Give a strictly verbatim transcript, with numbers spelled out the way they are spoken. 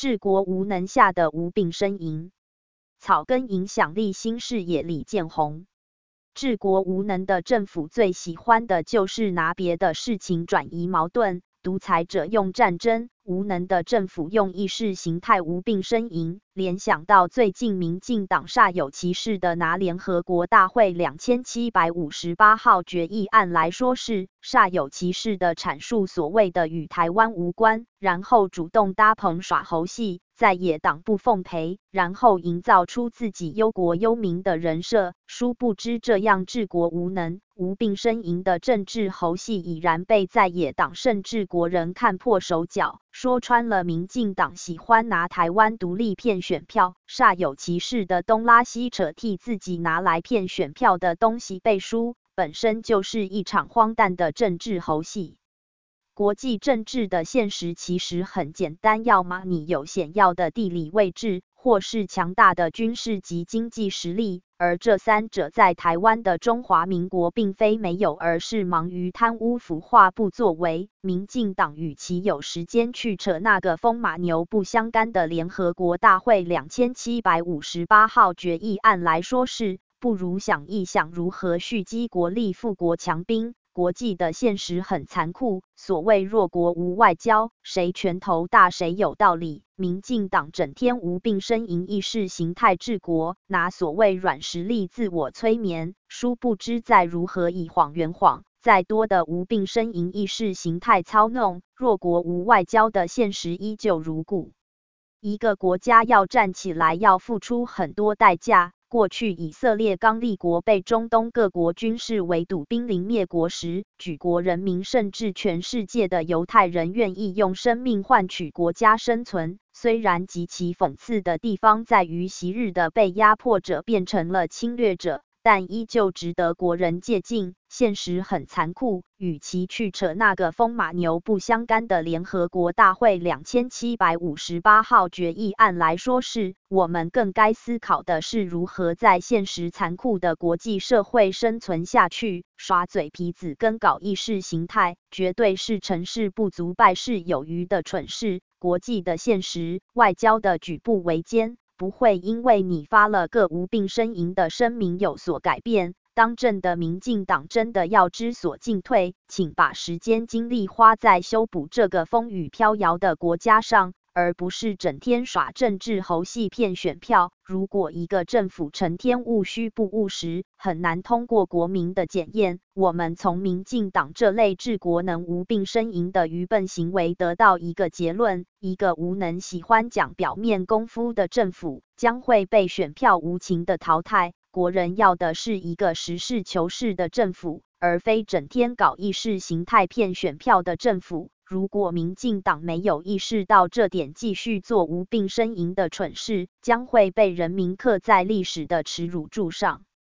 治国无能下的无病呻吟。草根影响力新视野李建宏。治国无能的政府最喜欢的就是拿别的事情转移矛盾，独裁者用战争，无能的政府用意识形态无病呻吟。联想到最近民进党煞有其事的拿联合国大会两千七百五十八号决议案来说是煞有其事的阐述所谓的与台湾无关，然后主动搭棚耍猴戏，在野党不奉陪，然后营造出自己忧国忧民的人设，殊不知这样治国无能、无病呻吟的政治猴戏已然被在野党甚至国人看破手脚。说穿了，民进党喜欢拿台湾独立骗选票，煞有其事的东拉西扯，替自己拿来骗选票的东西背书，本身就是一场荒诞的政治猴戏。国际政治的现实其实很简单，要么你有显要的地理位置，或是强大的军事及经济实力，而这三者在台湾的中华民国并非没有，而是忙于贪污腐化不作为。民进党与其有时间去扯那个风马牛不相干的联合国大会两千七百五十八号决议案来说是，不如想一想如何蓄积国力富国强兵。国际的现实很残酷，所谓弱国无外交，谁拳头大谁有道理。民进党整天无病呻吟意识形态治国，拿所谓软实力自我催眠，殊不知在如何以谎圆谎。再多的无病呻吟意识形态操弄，弱国无外交的现实依旧如故。一个国家要站起来，要付出很多代价。过去以色列刚立国，被中东各国军事围堵兵临灭国时，举国人民甚至全世界的犹太人愿意用生命换取国家生存。虽然极其讽刺的地方在于，昔日的被压迫者变成了侵略者，但依旧值得国人借鉴。现实很残酷，与其去扯那个风马牛不相干的联合国大会两千七百五十八号决议案来说是，我们更该思考的是如何在现实残酷的国际社会生存下去。耍嘴皮子跟搞意识形态，绝对是成事不足败事有余的蠢事。国际的现实，外交的举步维艰，不会因为你发了个无病呻吟的声明有所改变。当政的民进党真的要知所进退，请把时间精力花在修补这个风雨飘摇的国家上，而不是整天耍政治猴戏骗选票。如果一个政府成天务虚不务实，很难通过国民的检验。我们从民进党这类治国能无病呻吟的愚笨行为得到一个结论：一个无能、喜欢讲表面功夫的政府，将会被选票无情的淘汰。国人要的是一个实事求是的政府，而非整天搞意识形态骗选票的政府。如果民进党没有意识到这点，继续做无病呻吟的蠢事，将会被人民刻在历史的耻辱柱上。